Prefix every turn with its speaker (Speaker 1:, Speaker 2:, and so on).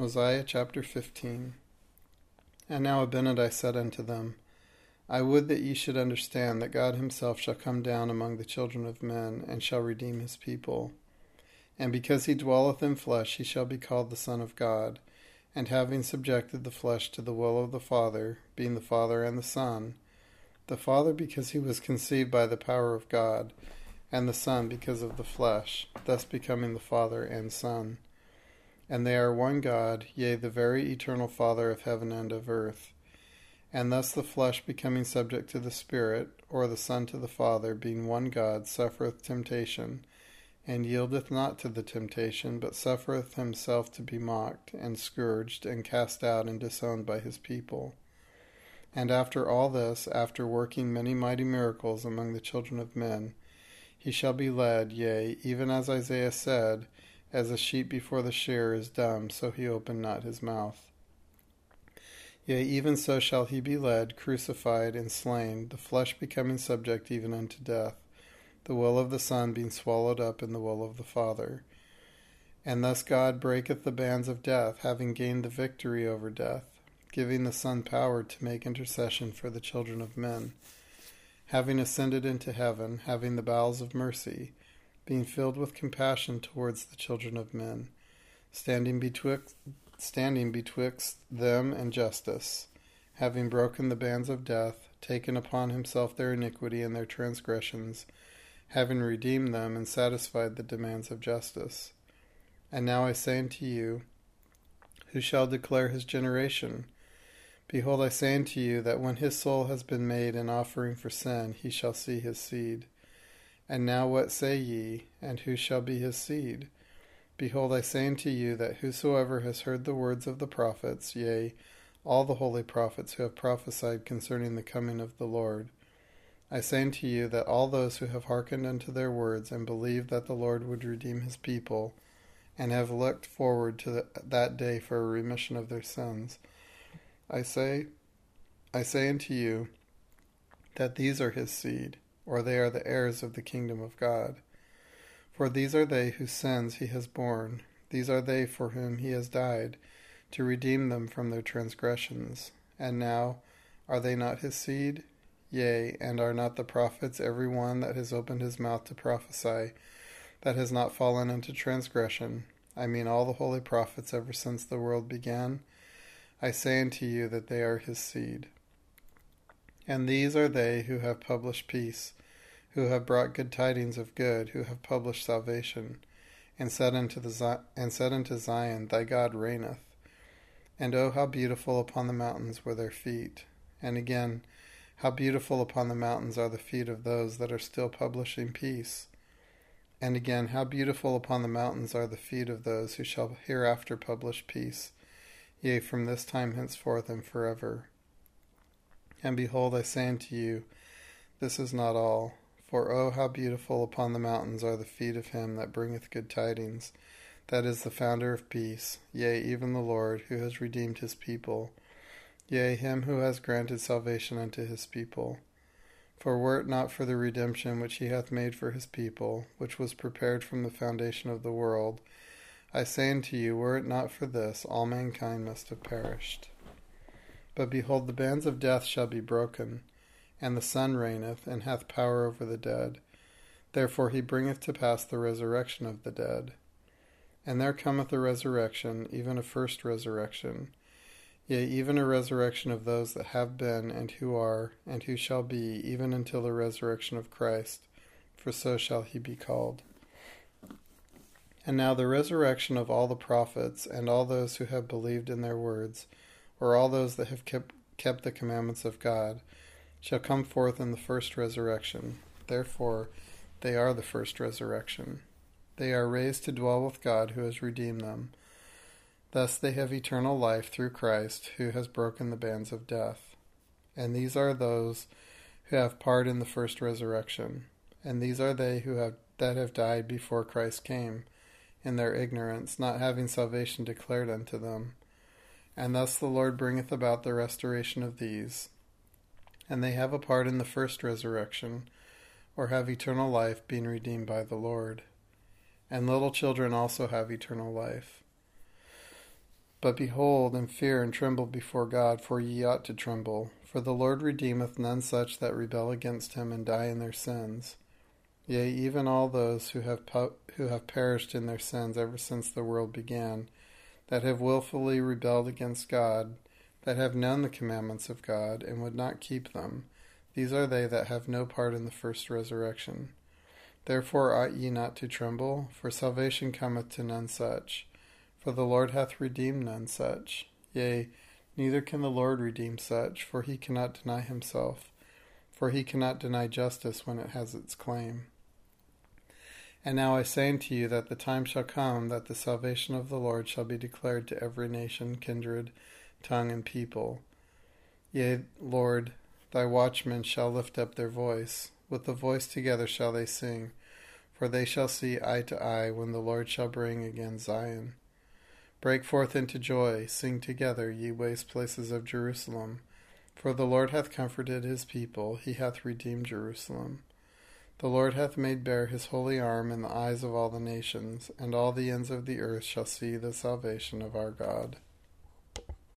Speaker 1: Mosiah chapter 15. And now Abinadi said unto them, I would that ye should understand that God himself shall come down among the children of men, and shall redeem his people. And because he dwelleth in flesh, he shall be called the Son of God. And having subjected the flesh to the will of the Father, being the Father and the Father because he was conceived by the power of God, and the Son because of the flesh, thus becoming the Father and Son. And they are one God, yea, the very eternal Father of heaven and of earth. And thus the flesh becoming subject to the Spirit, or the Son to the Father, being one God, suffereth temptation, and yieldeth not to the temptation, but suffereth himself to be mocked, and scourged, and cast out, and disowned by his people. And after all this, after working many mighty miracles among the children of men, he shall be led, yea, even as Isaiah said, as a sheep before the shearer is dumb, so he opened not his mouth. Yea, even so shall he be led, crucified, and slain, the flesh becoming subject even unto death, the will of the Son being swallowed up in the will of the Father. And thus God breaketh the bands of death, having gained the victory over death, giving the Son power to make intercession for the children of men, having ascended into heaven, having the bowels of mercy, being filled with compassion towards the children of men, standing betwixt them and justice, having broken the bands of death, taken upon himself their iniquity and their transgressions, having redeemed them and satisfied the demands of justice. And now I say unto you, who shall declare his generation? Behold, I say unto you, that when his soul has been made an offering for sin, he shall see his seed. And now what say ye, and who shall be his seed? Behold, I say unto you, that whosoever has heard the words of the prophets, yea, all the holy prophets who have prophesied concerning the coming of the Lord, I say unto you, that all those who have hearkened unto their words, and believed that the Lord would redeem his people, and have looked forward to that day for a remission of their sins, I say unto you, that these are his seed, or they are the heirs of the kingdom of God. For these are they whose sins he has borne, these are they for whom he has died, to redeem them from their transgressions. And now, are they not his seed? Yea, and are not the prophets every one that has opened his mouth to prophesy, that has not fallen into transgression? I mean all the holy prophets ever since the world began. I say unto you that they are his seed. And these are they who have published peace, who have brought good tidings of good, who have published salvation, and said unto Zion, Thy God reigneth. And oh, how beautiful upon the mountains were their feet. And again, how beautiful upon the mountains are the feet of those that are still publishing peace. And again, how beautiful upon the mountains are the feet of those who shall hereafter publish peace, yea, from this time henceforth and forever. And behold, I say unto you, this is not all. For oh, how beautiful upon the mountains are the feet of him that bringeth good tidings, that is the founder of peace, yea, even the Lord, who has redeemed his people, yea, him who has granted salvation unto his people. For were it not for the redemption which he hath made for his people, which was prepared from the foundation of the world, I say unto you, were it not for this, all mankind must have perished. But behold, the bands of death shall be broken, and the Son reigneth, and hath power over the dead. Therefore he bringeth to pass the resurrection of the dead. And there cometh a resurrection, even a first resurrection, yea, even a resurrection of those that have been, and who are, and who shall be, even until the resurrection of Christ, for so shall he be called. And now the resurrection of all the prophets, and all those who have believed in their words, or all those that have kept the commandments of God, shall come forth in the first resurrection. Therefore they are the first resurrection. They are raised to dwell with God who has redeemed them. Thus they have eternal life through Christ, who has broken the bands of death. And these are those who have part in the first resurrection. And these are they that have died before Christ came, in their ignorance, not having salvation declared unto them. And thus the Lord bringeth about the restoration of these. And they have a part in the first resurrection, or have eternal life, being redeemed by the Lord. And little children also have eternal life. But behold, and fear, and tremble before God, for ye ought to tremble. For the Lord redeemeth none such that rebel against him and die in their sins. Yea, even all those who have perished in their sins ever since the world began, that have willfully rebelled against God, that have known the commandments of God, and would not keep them, these are they that have no part in the first resurrection. Therefore ought ye not to tremble, for salvation cometh to none such. For the Lord hath redeemed none such. Yea, neither can the Lord redeem such, for he cannot deny himself, for he cannot deny justice when it has its claim. And now I say unto you that the time shall come that the salvation of the Lord shall be declared to every nation, kindred, tongue, and people. Yea, Lord, thy watchmen shall lift up their voice. With the voice together shall they sing, for they shall see eye to eye when the Lord shall bring again Zion. Break forth into joy, sing together, ye waste places of Jerusalem. For the Lord hath comforted his people, he hath redeemed Jerusalem. The Lord hath made bare his holy arm in the eyes of all the nations, and all the ends of the earth shall see the salvation of our God.